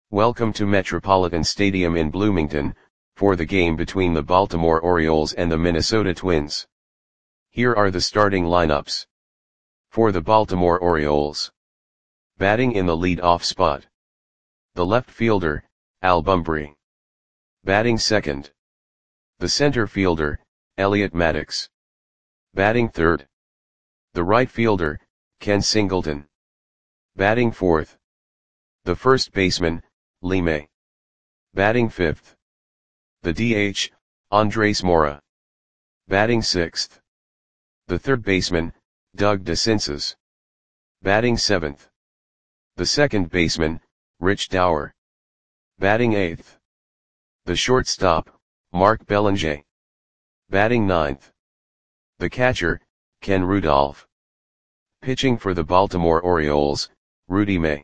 Welcome to Metropolitan Stadium in Bloomington, for the game between the Baltimore Orioles and the Minnesota Twins. Here are the starting lineups. For the Baltimore Orioles. Batting in the lead-off spot. The left fielder, Al Bumbry. Batting second. The center fielder, Elliot Maddox. Batting third. The right fielder, Ken Singleton. Batting fourth. The first baseman, Lee May. Batting fifth. The DH, Andres Mora. Batting sixth. The third baseman, Doug DeCinces. Batting seventh. The second baseman, Rich Dauer. Batting eighth. The shortstop, Mark Belanger. Batting ninth. The catcher, Ken Rudolph. Pitching for the Baltimore Orioles, Rudy May.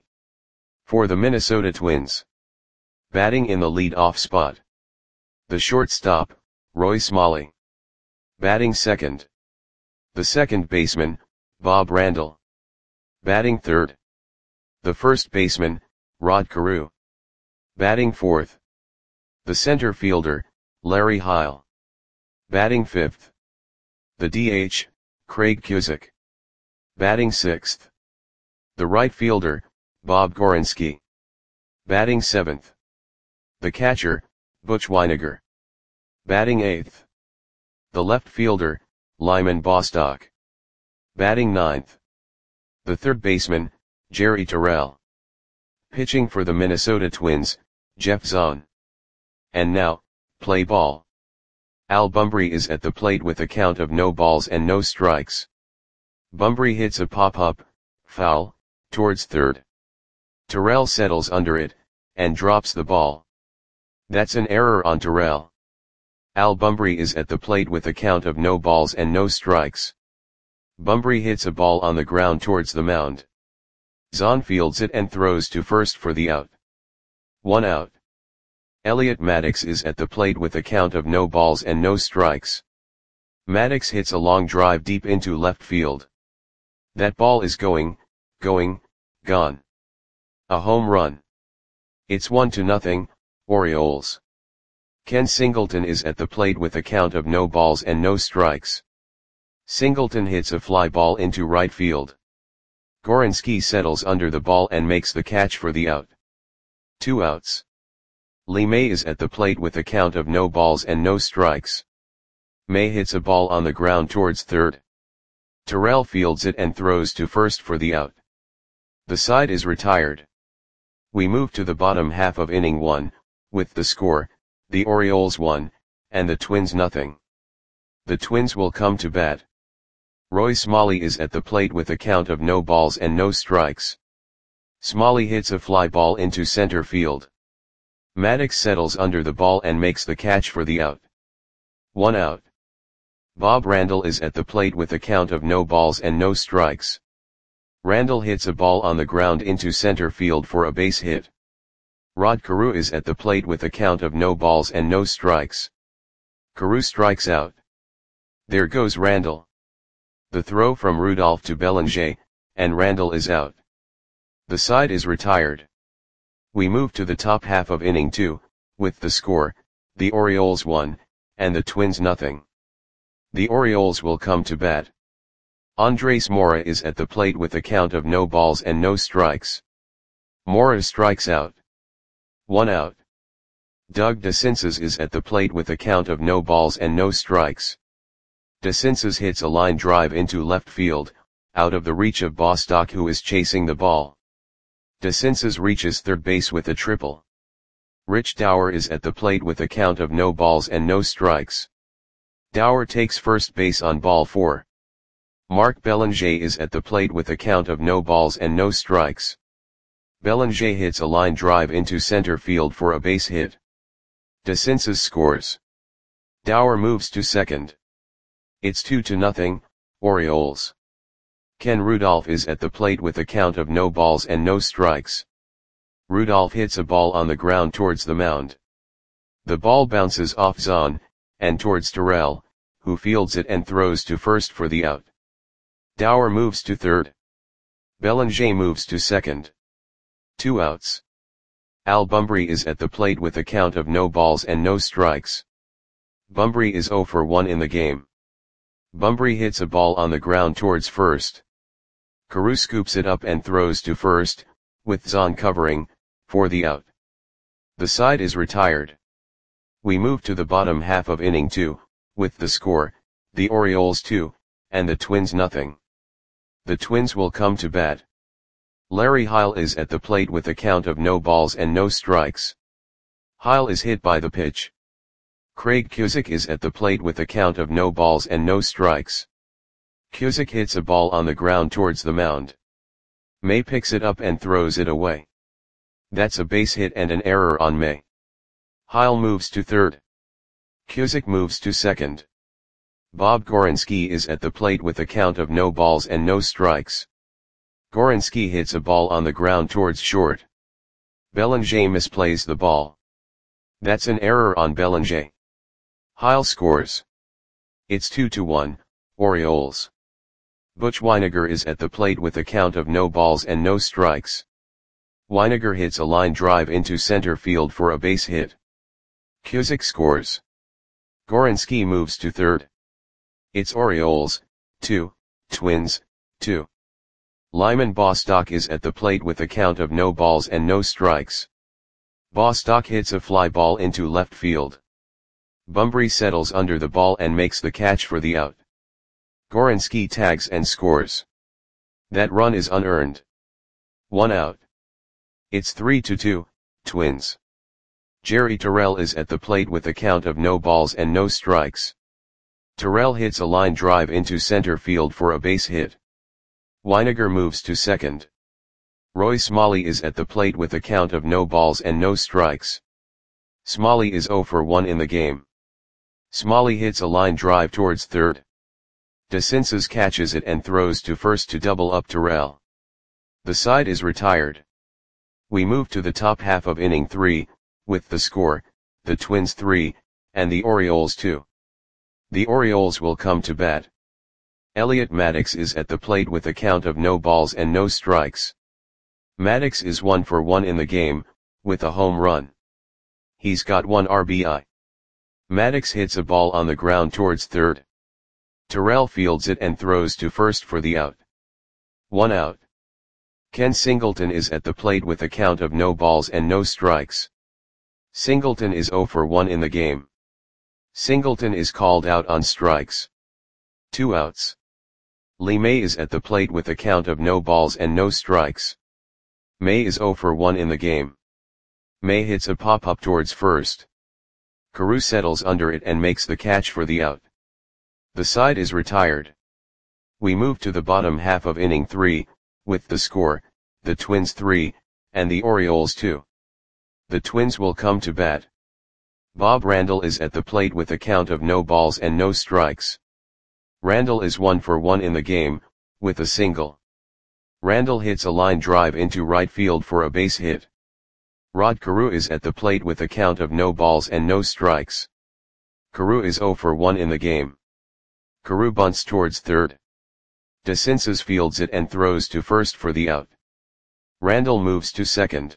For the Minnesota Twins. Batting in the lead-off spot. The shortstop, Roy Smalley. Batting second. The second baseman, Bob Randall. Batting third. The first baseman, Rod Carew. Batting fourth. The center fielder, Larry Heil. Batting fifth. The DH, Craig Cusick. Batting sixth. The right fielder, Bob Gorenski. Batting seventh. The catcher, Butch Weiniger. Batting eighth. The left fielder, Lyman Bostock. Batting ninth. The third baseman, Jerry Terrell. Pitching for the Minnesota Twins, Jeff Zahn. And now, play ball. Al Bumbry is at the plate with a count of no balls and no strikes. Bumbry hits a pop-up, foul, towards third. Terrell settles under it, and drops the ball. That's an error on Terrell. Al Bumbry is at the plate with a count of no balls and no strikes. Bumbry hits a ball on the ground towards the mound. Zahn fields it and throws to first for the out. 1 out. Elliot Maddox is at the plate with a count of no balls and no strikes. Maddox hits a long drive deep into left field. That ball is gone. A home run. It's 1-0, Orioles. Ken Singleton is at the plate with a count of no balls and no strikes. Singleton hits a fly ball into right field. Gorenski settles under the ball and makes the catch for the out. 2 outs. Lee May is at the plate with a count of no balls and no strikes. May hits a ball on the ground towards third. Terrell fields it and throws to first for the out. The side is retired. We move to the bottom half of inning 1, with the score, the Orioles 1, and the Twins 0. The Twins will come to bat. Roy Smalley is at the plate with a count of no balls and no strikes. Smalley hits a fly ball into center field. Maddox settles under the ball and makes the catch for the out. 1 out. Bob Randall is at the plate with a count of no balls and no strikes. Randall hits a ball on the ground into center field for a base hit. Rod Carew is at the plate with a count of no balls and no strikes. Carew strikes out. There goes Randall. The throw from Rudolph to Belanger, and Randall is out. The side is retired. We move to the top half of inning 2, with the score, the Orioles 1, and the Twins 0. The Orioles will come to bat. Andres Mora is at the plate with a count of no balls and no strikes. Mora strikes out. 1 out. Doug DeCinces is at the plate with a count of no balls and no strikes. DeCinces hits a line drive into left field, out of the reach of Bostock, who is chasing the ball. DeCinces reaches third base with a triple. Rich Dauer is at the plate with a count of no balls and no strikes. Dauer takes first base on ball 4. Mark Belanger is at the plate with a count of no balls and no strikes. Belanger hits a line drive into center field for a base hit. DeCinces scores. Dauer moves to second. It's 2-0, Orioles. Ken Rudolph is at the plate with a count of no balls and no strikes. Rudolph hits a ball on the ground towards the mound. The ball bounces off Zahn, and towards Terrell, who fields it and throws to first for the out. Dauer moves to third. Belanger moves to second. 2 outs. Al Bumbry is at the plate with a count of no balls and no strikes. Bumbry is 0 for 1 in the game. Bumbry hits a ball on the ground towards first. Carew scoops it up and throws to first, with Zahn covering, for the out. The side is retired. We move to the bottom half of inning 2, with the score, the Orioles 2, and the Twins nothing. The Twins will come to bat. Larry Heil is at the plate with a count of no balls and no strikes. Heil is hit by the pitch. Craig Cusick is at the plate with a count of no balls and no strikes. Cusick hits a ball on the ground towards the mound. May picks it up and throws it away. That's a base hit and an error on May. Heil moves to third. Cusick moves to second. Bob Gorenski is at the plate with a count of no balls and no strikes. Gorenski hits a ball on the ground towards short. Belanger misplays the ball. That's an error on Belanger. Heil scores. It's 2-1, Orioles. Butch Weiniger is at the plate with a count of no balls and no strikes. Weiniger hits a line drive into center field for a base hit. Cusick scores. Gorenski moves to third. It's Orioles, 2, Twins, 2. Lyman Bostock is at the plate with a count of no balls and no strikes. Bostock hits a fly ball into left field. Bumbry settles under the ball and makes the catch for the out. Gorenski tags and scores. That run is unearned. 1 out. It's 3-2, Twins. Jerry Terrell is at the plate with a count of no balls and no strikes. Terrell hits a line drive into center field for a base hit. Weiniger moves to second. Roy Smalley is at the plate with a count of no balls and no strikes. Smalley is 0 for 1 in the game. Smalley hits a line drive towards third. DeCinces catches it and throws to first to double up Terrell. The side is retired. We move to the top half of inning 3, with the score, the Twins 3, and the Orioles 2. The Orioles will come to bat. Elliot Maddox is at the plate with a count of no balls and no strikes. Maddox is 1 for 1 in the game, with a home run. He's got 1 RBI. Maddox hits a ball on the ground towards third. Terrell fields it and throws to first for the out. 1 out. Ken Singleton is at the plate with a count of no balls and no strikes. Singleton is 0 for 1 in the game. Singleton is called out on strikes. 2 outs. Lee May is at the plate with a count of no balls and no strikes. May is 0 for 1 in the game. May hits a pop-up towards first. Carew settles under it and makes the catch for the out. The side is retired. We move to the bottom half of inning 3, with the score, the Twins 3, and the Orioles 2. The Twins will come to bat. Bob Randall is at the plate with a count of no balls and no strikes. Randall is 1 for 1 in the game, with a single. Randall hits a line drive into right field for a base hit. Rod Carew is at the plate with a count of no balls and no strikes. Carew is 0 for 1 in the game. Carew bunts towards third. DeCinces fields it and throws to first for the out. Randall moves to second.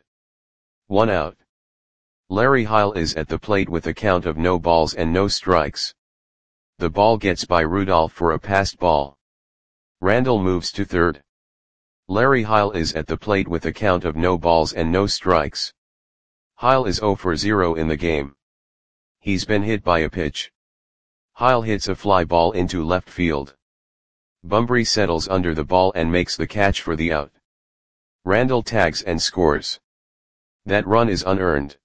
1 out. Larry Heil is at the plate with a count of no balls and no strikes. The ball gets by Rudolph for a passed ball. Randall moves to third. Larry Heil is at the plate with a count of no balls and no strikes. Heil is 0 for 0 in the game. He's been hit by a pitch. Heil hits a fly ball into left field. Bumbry settles under the ball and makes the catch for the out. Randall tags and scores. That run is unearned.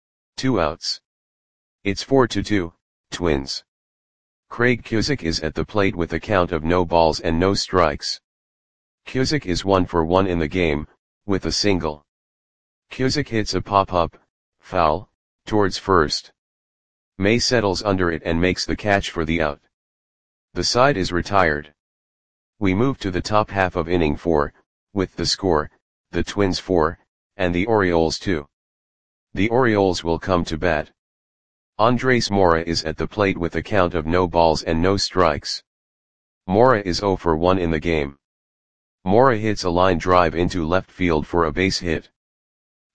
2 outs. It's 4-2, Twins. Craig Cusick is at the plate with a count of no balls and no strikes. Cusick is 1 for 1 in the game, with a single. Cusick hits a pop-up, foul, towards first. May settles under it and makes the catch for the out. The side is retired. We move to the top half of inning 4, with the score, the Twins 4, and the Orioles 2. The Orioles will come to bat. Andres Mora is at the plate with a count of no balls and no strikes. Mora is 0 for 1 in the game. Mora hits a line drive into left field for a base hit.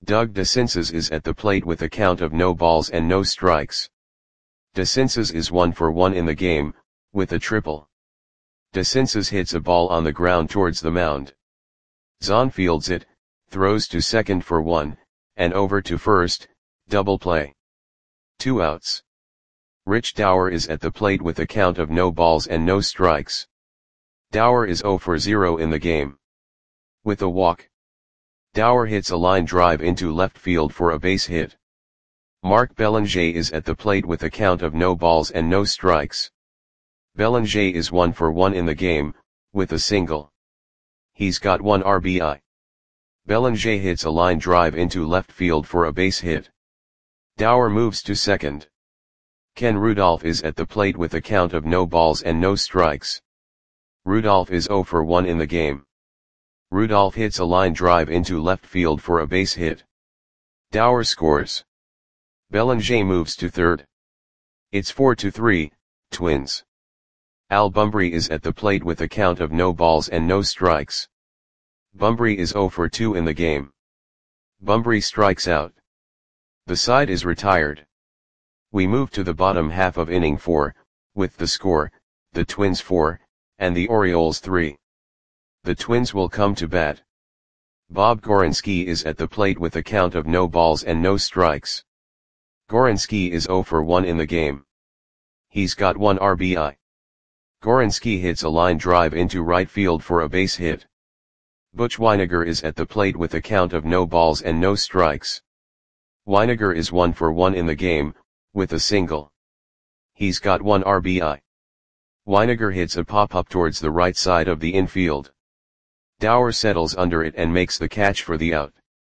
Doug DeCinces is at the plate with a count of no balls and no strikes. DeCinces is 1 for 1 in the game, with a triple. DeCinces hits a ball on the ground towards the mound. Zahn fields it, throws to second for 1, and over to first, double play. 2 outs. Rich Dauer is at the plate with a count of no balls and no strikes. Dauer is 0 for 0 in the game. With a walk. Dauer hits a line drive into left field for a base hit. Mark Belanger is at the plate with a count of no balls and no strikes. Belanger is 1 for 1 in the game, with a single. He's got 1 RBI. Belanger hits a line drive into left field for a base hit. Dauer moves to second. Ken Rudolph is at the plate with a count of no balls and no strikes. Rudolph is 0 for 1 in the game. Rudolph hits a line drive into left field for a base hit. Dauer scores. Belanger moves to third. It's 4-3, Twins. Al Bumbry is at the plate with a count of no balls and no strikes. Bumbry is 0 for 2 in the game. Bumbry strikes out. The side is retired. We move to the bottom half of inning 4, with the score, the Twins 4, and the Orioles 3. The Twins will come to bat. Bob Gorenski is at the plate with a count of no balls and no strikes. Gorenski is 0 for 1 in the game. He's got 1 RBI. Gorenski hits a line drive into right field for a base hit. Butch Wynegar is at the plate with a count of no balls and no strikes. Wynegar is 1 for 1 in the game, with a single. He's got 1 RBI. Wynegar hits a pop-up towards the right side of the infield. Dauer settles under it and makes the catch for the out.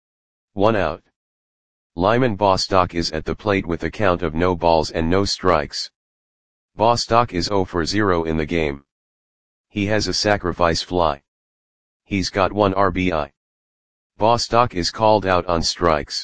1 out. Lyman Bostock is at the plate with a count of no balls and no strikes. Bostock is 0 for 0 in the game. He has a sacrifice fly. He's got 1 RBI. Bostock is called out on strikes.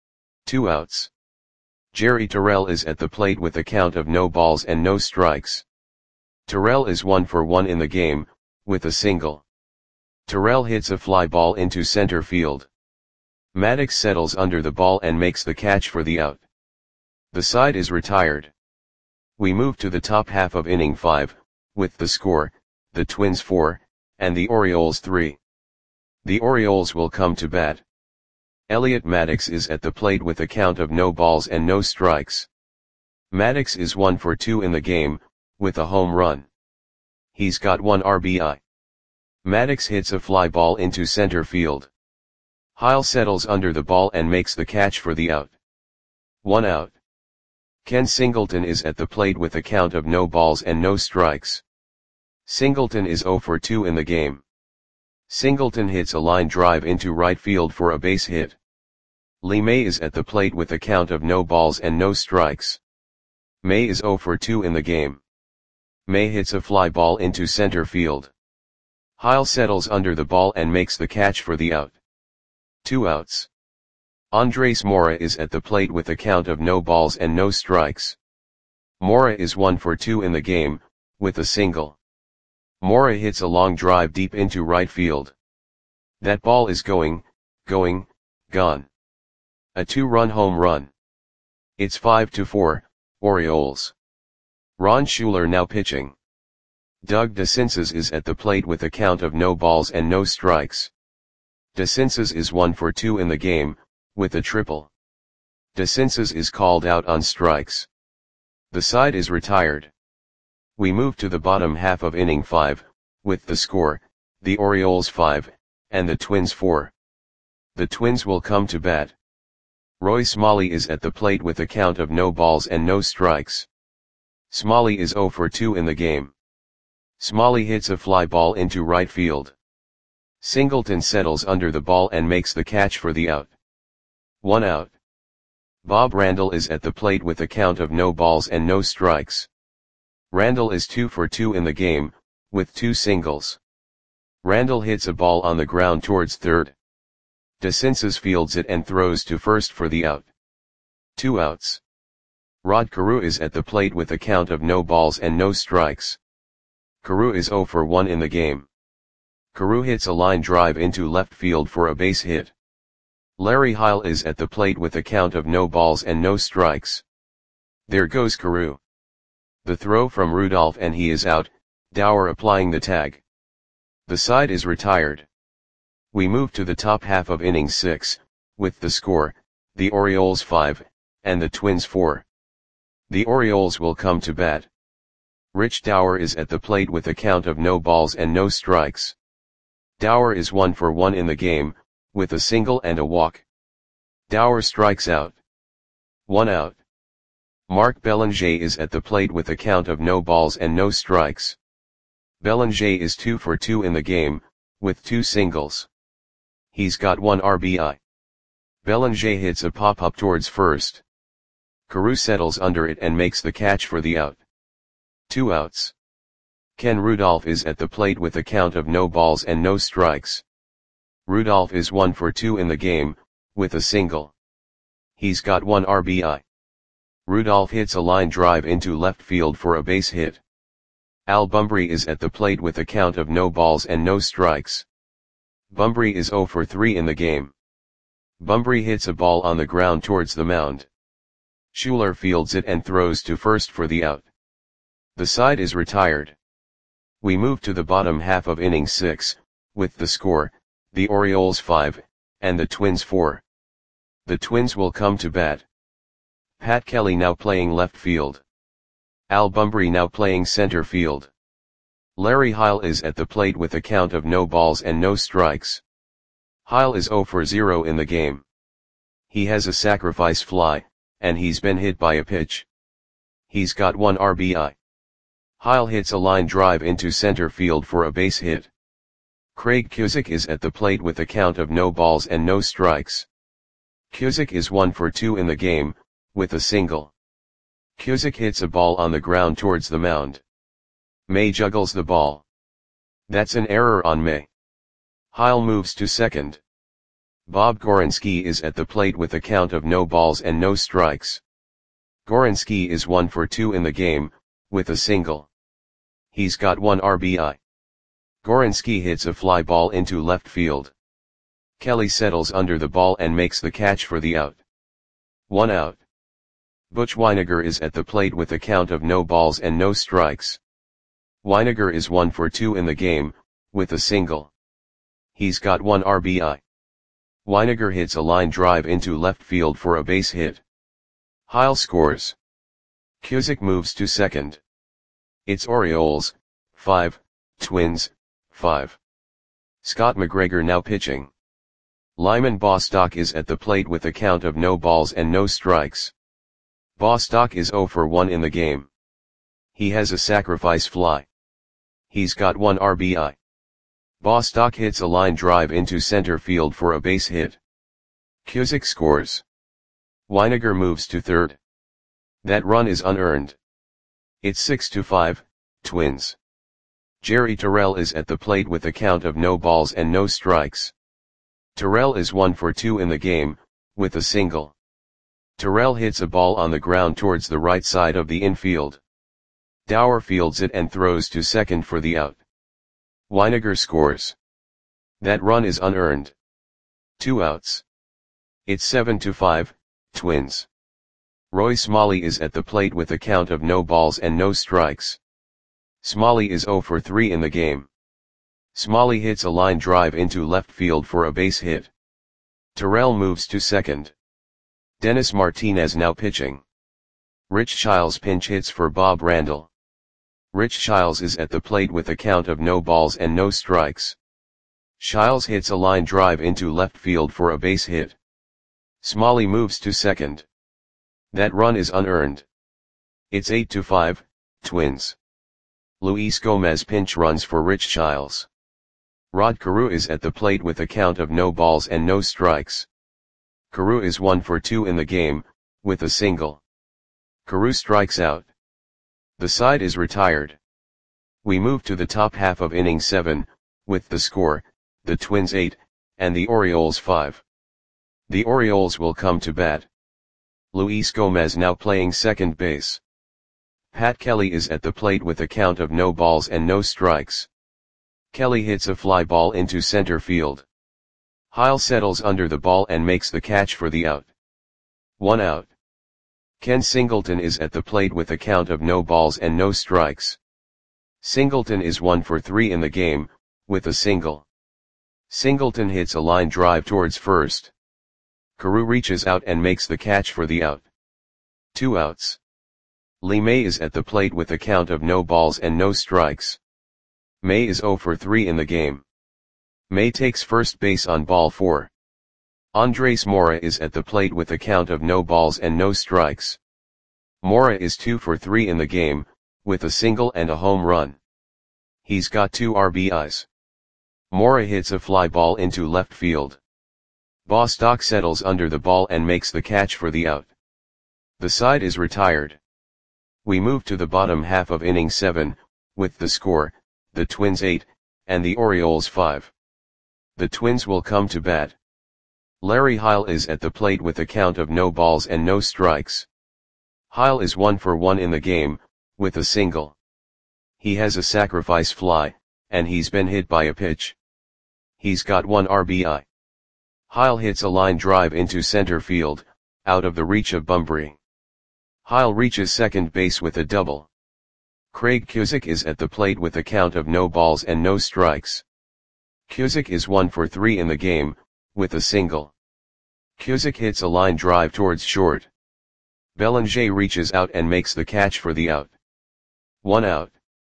2 outs. Jerry Terrell is at the plate with a count of no balls and no strikes. Terrell is 1 for 1 in the game, with a single. Terrell hits a fly ball into center field. Maddox settles under the ball and makes the catch for the out. The side is retired. We move to the top half of inning 5, with the score, the Twins 4, and the Orioles 3. The Orioles will come to bat. Elliot Maddox is at the plate with a count of no balls and no strikes. Maddox is 1 for 2 in the game, with a home run. He's got 1 RBI. Maddox hits a fly ball into center field. Heil settles under the ball and makes the catch for the out. 1 out. Ken Singleton is at the plate with a count of no balls and no strikes. Singleton is 0 for 2 in the game. Singleton hits a line drive into right field for a base hit. Lee May is at the plate with a count of no balls and no strikes. May is 0 for 2 in the game. May hits a fly ball into center field. Heil settles under the ball and makes the catch for the out. 2 outs. Andres Mora is at the plate with a count of no balls and no strikes. Mora is 1 for 2 in the game, with a single. Mora hits a long drive deep into right field. That ball is gone. A 2-run home run. It's 5-4, Orioles. Ron Schuler now pitching. Doug DeCinces is at the plate with a count of no balls and no strikes. DeCinces is 1 for 2 in the game, with a triple. DeCinces is called out on strikes. The side is retired. We move to the bottom half of inning 5, with the score, the Orioles 5, and the Twins 4. The Twins will come to bat. Roy Smalley is at the plate with a count of no balls and no strikes. Smalley is 0 for 2 in the game. Smalley hits a fly ball into right field. Singleton settles under the ball and makes the catch for the out. 1 out. Bob Randall is at the plate with a count of no balls and no strikes. Randall is 2 for 2 in the game, with 2 singles. Randall hits a ball on the ground towards third. DeCinces fields it and throws to first for the out. 2 outs. Rod Carew is at the plate with a count of no balls and no strikes. Carew is 0 for 1 in the game. Carew hits a line drive into left field for a base hit. Larry Heil is at the plate with a count of no balls and no strikes. There goes Carew. The throw from Rudolph and he is out, Dower applying the tag. The side is retired. We move to the top half of inning 6, with the score, the Orioles 5, and the Twins 4. The Orioles will come to bat. Rich Dower is at the plate with a count of no balls and no strikes. Dower is 1 for 1 in the game, with a single and a walk. Dower strikes out. 1 out. Mark Belanger is at the plate with a count of no balls and no strikes. Belanger is 2 for 2 in the game, with 2 singles. He's got 1 RBI. Belanger hits a pop-up towards first. Carew settles under it and makes the catch for the out. 2 outs. Ken Rudolph is at the plate with a count of no balls and no strikes. Rudolph is 1 for 2 in the game, with a single. He's got 1 RBI. Rudolph hits a line drive into left field for a base hit. Al Bumbry is at the plate with a count of no balls and no strikes. Bumbry is 0 for 3 in the game. Bumbry hits a ball on the ground towards the mound. Schuler fields it and throws to first for the out. The side is retired. We move to the bottom half of inning 6, with the score, the Orioles 5, and the Twins 4. The Twins will come to bat. Pat Kelly now playing left field. Al Bumbry now playing center field. Larry Heil is at the plate with a count of no balls and no strikes. Heil is 0 for 0 in the game. He has a sacrifice fly, and he's been hit by a pitch. He's got 1 RBI. Heil hits a line drive into center field for a base hit. Craig Cusick is at the plate with a count of no balls and no strikes. Cusick is 1 for 2 in the game, with a single. Cusick hits a ball on the ground towards the mound. May juggles the ball. That's an error on May. Heil moves to second. Bob Gorenski is at the plate with a count of no balls and no strikes. Gorenski is 1 for 2 in the game, with a single. He's got 1 RBI. Gorenski hits a fly ball into left field. Kelly settles under the ball and makes the catch for the out. 1 out. Butch Wynegar is at the plate with a count of no balls and no strikes. Wynegar is 1 for 2 in the game, with a single. He's got 1 RBI. Wynegar hits a line drive into left field for a base hit. Heil scores. Cusick moves to second. It's Orioles, 5, Twins, 5. Scott McGregor now pitching. Lyman Bostock is at the plate with a count of no balls and no strikes. Bostock is 0 for 1 in the game. He has a sacrifice fly. He's got 1 RBI. Bostock hits a line drive into center field for a base hit. Cusick scores. Wynegar moves to third. That run is unearned. It's 6-5, Twins. Jerry Terrell is at the plate with a count of no balls and no strikes. Terrell is 1 for 2 in the game, with a single. Terrell hits a ball on the ground towards the right side of the infield. Dower fields it and throws to second for the out. Wynegar scores. That run is unearned. 2 outs. It's 7-5, Twins. Roy Smalley is at the plate with a count of no balls and no strikes. Smalley is 0 for 3 in the game. Smalley hits a line drive into left field for a base hit. Terrell moves to second. Dennis Martinez now pitching. Rich Childs pinch hits for Bob Randall. Rich Childs is at the plate with a count of no balls and no strikes. Childs hits a line drive into left field for a base hit. Smalley moves to second. That run is unearned. It's 8-5, Twins. Luis Gomez pinch runs for Rich Childs. Rod Carew is at the plate with a count of no balls and no strikes. Carew is 1 for 2 in the game, with a single. Carew strikes out. The side is retired. We move to the top half of inning 7, with the score, the Twins 8, and the Orioles 5. The Orioles will come to bat. Luis Gomez now playing second base. Pat Kelly is at the plate with a count of no balls and no strikes. Kelly hits a fly ball into center field. Heil settles under the ball and makes the catch for the out. 1 out. Ken Singleton is at the plate with a count of no balls and no strikes. Singleton is 1 for 3 in the game, with a single. Singleton hits a line drive towards first. Carew reaches out and makes the catch for the out. 2 outs. Lee May is at the plate with a count of no balls and no strikes. May is 0 for 3 in the game. May takes first base on ball 4. Andres Mora is at the plate with a count of no balls and no strikes. Mora is 2 for 3 in the game, with a single and a home run. He's got 2 RBIs. Mora hits a fly ball into left field. Bostock settles under the ball and makes the catch for the out. The side is retired. We move to the bottom half of inning 7, with the score, the Twins 8, and the Orioles 5. The Twins will come to bat. Larry Heil is at the plate with a count of no balls and no strikes. Heil is 1 for 1 in the game, with a single. He has a sacrifice fly, and he's been hit by a pitch. He's got 1 RBI. Heil hits a line drive into center field, out of the reach of Bunbury. Heil reaches second base with a double. Craig Cusick is at the plate with a count of no balls and no strikes. Cusick is 1 for 3 in the game, with a single. Cusick hits a line drive towards short. Belanger reaches out and makes the catch for the out. 1 out.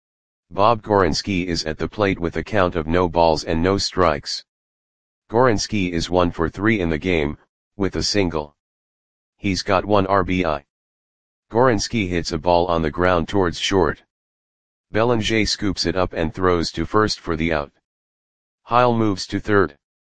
Bob Gorenski is at the plate with a count of no balls and no strikes. Gorenski is 1 for 3 in the game, with a single. He's got 1 RBI. Gorenski hits a ball on the ground towards short. Belanger scoops it up and throws to first for the out. Heil moves to third.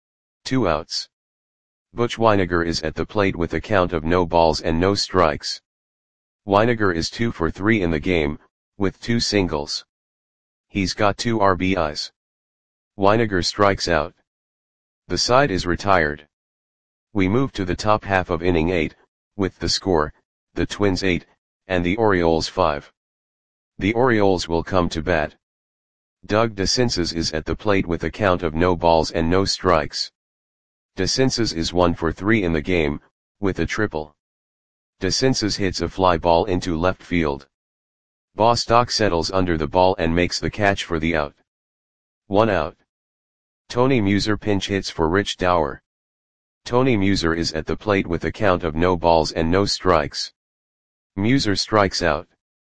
2 outs. Butch Weiniger is at the plate with a count of no balls and no strikes. Weiniger is 2 for 3 in the game, with 2 singles. He's got 2 RBIs. Weiniger strikes out. The side is retired. We move to the top half of inning 8, with the score, the Twins 8, and the Orioles 5. The Orioles will come to bat. Doug DeCinces is at the plate with a count of no balls and no strikes. DeCinces is 1 for 3 in the game, with a triple. DeCinces hits a fly ball into left field. Bostock settles under the ball and makes the catch for the out. 1 out. Tony Muser pinch hits for Rich Dower. Tony Muser is at the plate with a count of no balls and no strikes. Muser strikes out.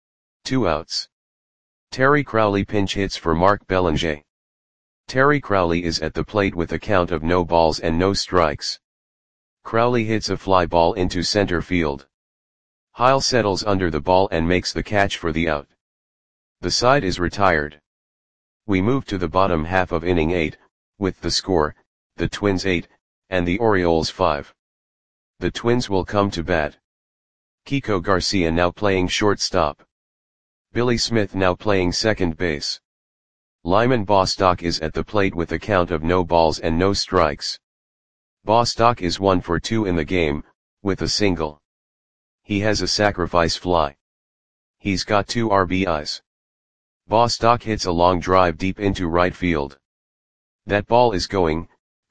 2 outs. Terry Crowley pinch hits for Mark Belanger. Terry Crowley is at the plate with a count of no balls and no strikes. Crowley hits a fly ball into center field. Heil settles under the ball and makes the catch for the out. The side is retired. We move to the bottom half of inning 8, with the score, the Twins 8, and the Orioles 5. The Twins will come to bat. Kiko Garcia now playing shortstop. Billy Smith now playing second base. Lyman Bostock is at the plate with a count of no balls and no strikes. Bostock is 1 for 2 in the game, with a single. He has a sacrifice fly. He's got 2 RBIs. Bostock hits a long drive deep into right field. That ball is gone.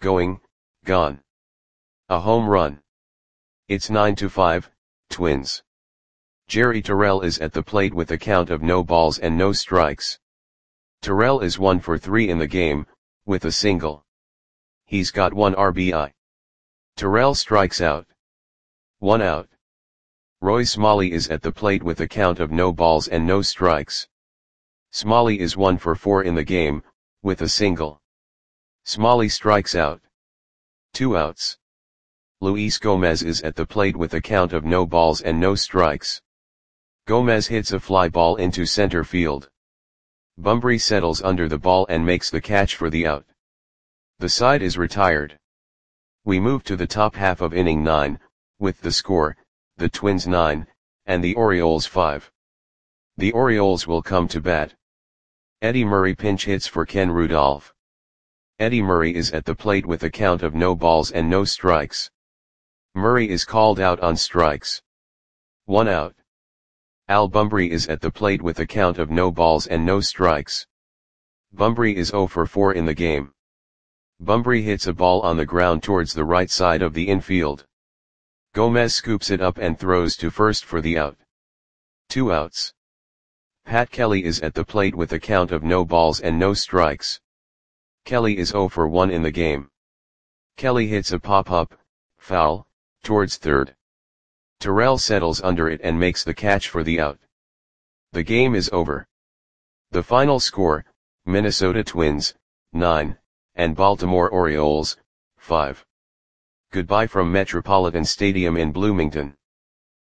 A home run. It's 9-5, Twins. Jerry Terrell is at the plate with a count of no balls and no strikes. Terrell is 1 for 3 in the game, with a single. He's got 1 RBI. Terrell strikes out. 1 out. Roy Smalley is at the plate with a count of no balls and no strikes. Smalley is 1 for 4 in the game, with a single. Smalley strikes out. 2 outs. Luis Gomez is at the plate with a count of no balls and no strikes. Gomez hits a fly ball into center field. Bunbury settles under the ball and makes the catch for the out. The side is retired. We move to the top half of inning 9, with the score, the Twins 9, and the Orioles 5. The Orioles will come to bat. Eddie Murray pinch hits for Ken Rudolph. Eddie Murray is at the plate with a count of no balls and no strikes. Murray is called out on strikes. 1 out. Al Bunbury is at the plate with a count of no balls and no strikes. Bunbury is 0 for 4 in the game. Bumbry hits a ball on the ground towards the right side of the infield. Gomez scoops it up and throws to first for the out. 2 outs. Pat Kelly is at the plate with a count of no balls and no strikes. Kelly is 0 for 1 in the game. Kelly hits a pop-up, foul, towards third. Terrell settles under it and makes the catch for the out. The game is over. The final score, Minnesota Twins, 9, and Baltimore Orioles, 5. Goodbye from Metropolitan Stadium in Bloomington.